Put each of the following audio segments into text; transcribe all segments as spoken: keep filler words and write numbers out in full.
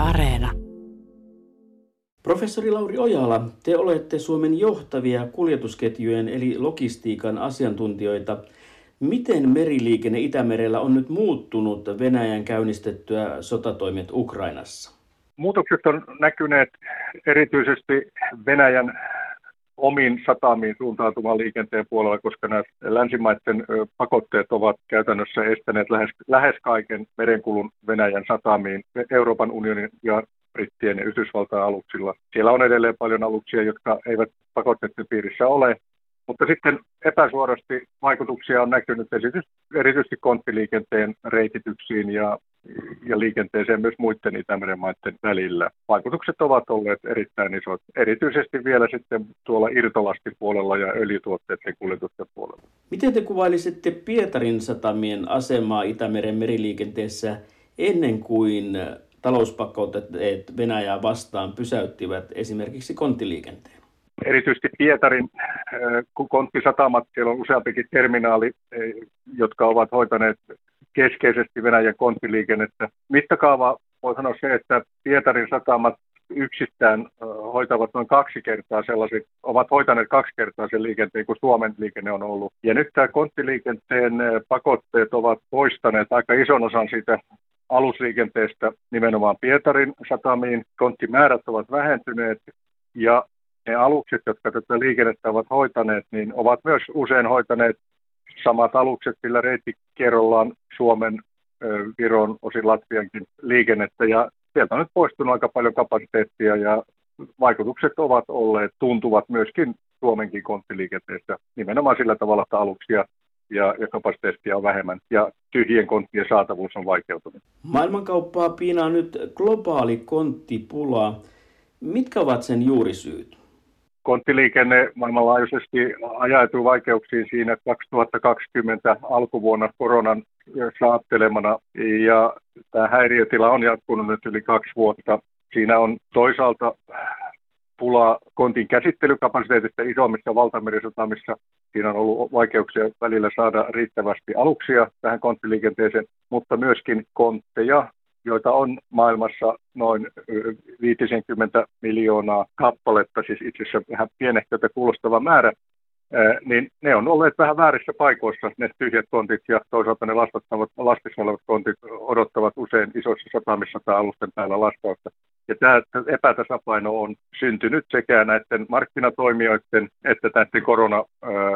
Areena. Professori Lauri Ojala, te olette Suomen johtavia kuljetusketjujen eli logistiikan asiantuntijoita. Miten meriliikenne Itämerellä on nyt muuttunut Venäjän käynnistettyä sotatoimet Ukrainassa? Muutokset on näkyneet erityisesti Venäjän omiin satamiin suuntautuvan liikenteen puolella, koska nämä länsimaiden pakotteet ovat käytännössä estäneet lähes, lähes kaiken merenkulun Venäjän satamiin Euroopan unionin ja Brittien ja Yhdysvaltain aluksilla. Siellä on edelleen paljon aluksia, jotka eivät pakotteiden piirissä ole, mutta sitten epäsuorasti vaikutuksia on näkynyt erityisesti konttiliikenteen reitityksiin ja, ja liikenteeseen myös muiden Itämeren maiden välillä. Vaikutukset ovat olleet erittäin isot, erityisesti vielä sitten tuolla irtolastipuolella ja öljytuotteiden kuljetusten puolella. Miten te kuvailisitte Pietarin satamien asemaa Itämeren meriliikenteessä ennen kuin talouspakotteet Venäjää vastaan pysäyttivät esimerkiksi konttiliikenteen? Erityisesti Pietarin konttisatamat, siellä on useampikin terminaali, jotka ovat hoitaneet keskeisesti Venäjän konttiliikennettä. Mittakaava voi sanoa se, että Pietarin satamat yksistään hoitavat noin kaksi kertaa sellaiset, ovat hoitaneet kaksi kertaa sen liikenteen kuin Suomen liikenne on ollut. Ja nyt tämä konttiliikenteen pakotteet ovat poistaneet aika ison osan siitä alusliikenteestä nimenomaan Pietarin satamiin. Konttimäärät ovat vähentyneet ja ne alukset, jotka tätä liikennettä ovat hoitaneet, niin ovat myös usein hoitaneet samat alukset sillä reittikierrollaan Suomen, Viron, osin Latviankin liikennettä. Ja sieltä on nyt poistunut aika paljon kapasiteettia ja vaikutukset ovat olleet, tuntuvat myöskin Suomenkin konttiliikenteessä nimenomaan sillä tavalla, että aluksia ja, ja kapasiteettia on vähemmän ja tyhjien konttien saatavuus on vaikeutunut. Maailmankauppaa piinaa nyt globaali konttipula. Mitkä ovat sen juurisyyt? Konttiliikenne maailmanlaajuisesti ajautui vaikeuksiin siinä kaksituhattakaksikymmentä alkuvuonna koronan saattelemana ja tämä häiriötila on jatkunut nyt yli kaksi vuotta. Siinä on toisaalta pulaa kontin käsittelykapasiteetista isommissa valtamerisatamissa. Siinä on ollut vaikeuksia välillä saada riittävästi aluksia tähän konttiliikenteeseen, mutta myöskin kontteja, joita on maailmassa noin viisikymmentä miljoonaa kappaletta, siis itse asiassa vähän pienehköltä kuulostava määrä, niin ne on olleet vähän väärissä paikoissa, ne tyhjät kontit, ja toisaalta ne lastissa olevat kontit odottavat usein isoissa satamissa tai alusten päällä lastausta. Ja tämä epätasapaino on syntynyt sekä näiden markkinatoimijoiden että näiden korona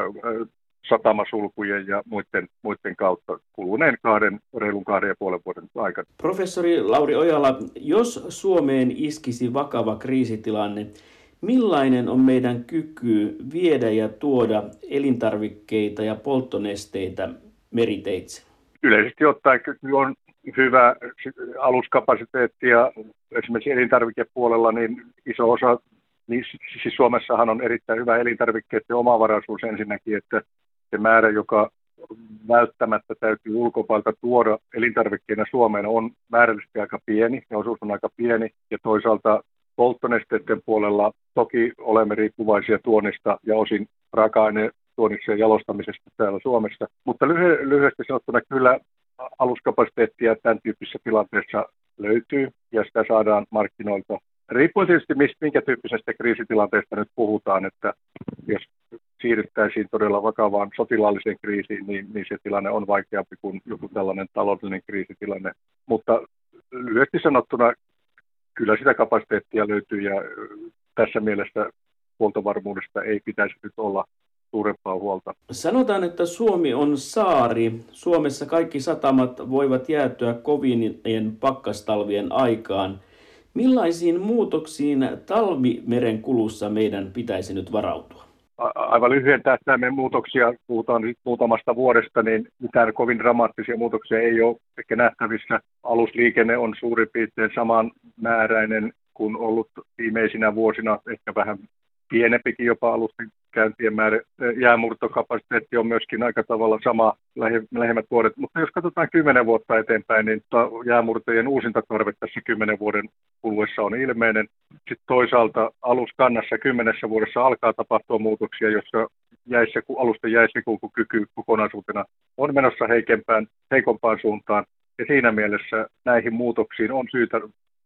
satamasulkujen ja muiden, muiden kautta kuluneen kahden, reilun kahden ja puolen vuoden aikana. Professori Lauri Ojala, jos Suomeen iskisi vakava kriisitilanne, millainen on meidän kyky viedä ja tuoda elintarvikkeita ja polttonesteitä meriteitse? Yleisesti ottaen kyky on hyvä aluskapasiteetti ja esimerkiksi elintarvikepuolella niin iso osa, niin siis Suomessahan on erittäin hyvä elintarvikkeiden omavaraisuus ensinnäkin, että se määrä, joka välttämättä täytyy ulkopuolelta tuoda elintarvikkeena Suomeen, on määrällisesti aika pieni ja osuus on aika pieni. Ja toisaalta polttonesteiden puolella toki olemme riippuvaisia tuonnista ja osin raaka-aineen tuonnissa ja jalostamisesta täällä Suomessa. Mutta lyhy- lyhyesti sanottuna kyllä aluskapasiteettia tämän tyyppisessä tilanteessa löytyy ja sitä saadaan markkinoilta. Riippuen tietysti minkä tyyppisestä kriisitilanteesta nyt puhutaan, että jos siirryttäisiin todella vakavaan sotilaalliseen kriisiin, niin, niin se tilanne on vaikeampi kuin joku tällainen taloudellinen kriisitilanne. Mutta lyhyesti sanottuna kyllä sitä kapasiteettia löytyy ja tässä mielessä huoltovarmuudesta ei pitäisi nyt olla suurempaa huolta. Sanotaan, että Suomi on saari. Suomessa kaikki satamat voivat jäätyä kovien pakkastalvien aikaan. Millaisiin muutoksiin talvimerenkulussa meidän pitäisi nyt varautua? Aivan lyhyen tähtäimen muutoksia, puhutaan nyt muutamasta vuodesta, niin mitään kovin dramaattisia muutoksia ei ole ehkä nähtävissä. Alusliikenne on suurin piirtein samanmääräinen kuin ollut viimeisinä vuosina, ehkä vähän pienempikin jopa alusten käyntien määrä. Jäämurtokapasiteetti on myöskin aika tavalla sama lähemmät vuodet, mutta jos katsotaan kymmenen vuotta eteenpäin, niin jäämurtojen uusintatarve tässä kymmenen vuoden kuluessa on ilmeinen. Sitten toisaalta aluskannassa kymmenessä vuodessa alkaa tapahtua muutoksia, jossa jäissä, alusten jäislikulkukyky kokonaisuutena on menossa heikempään, heikompaan suuntaan. Ja siinä mielessä näihin muutoksiin on syytä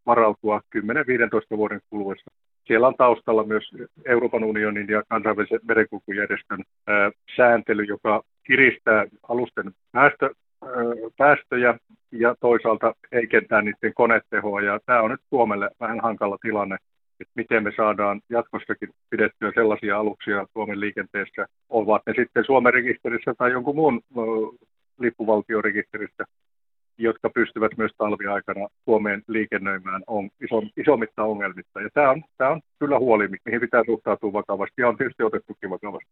varautua kymmenen viisitoista vuoden kuluessa. Siellä on taustalla myös Euroopan unionin ja kansainvälisen merenkulkujärjestön ää, sääntely, joka kiristää alusten päästö, ää, päästöjä ja toisaalta heikentää niiden konetehoa. Ja tämä on nyt Suomelle vähän hankala tilanne, että miten me saadaan jatkossakin pidettyä sellaisia aluksia Suomen liikenteessä, ovat ne sitten Suomen rekisterissä tai jonkun muun ää, lippuvaltiorekisterissä, jotka pystyvät myös talviaikana Suomeen liikennöimään on iso, isommissa ongelmissa. Ja tämä on, tämä on kyllä huoli, mihin pitää suhtautua vakavasti ja on tietysti otettukin vakavasti.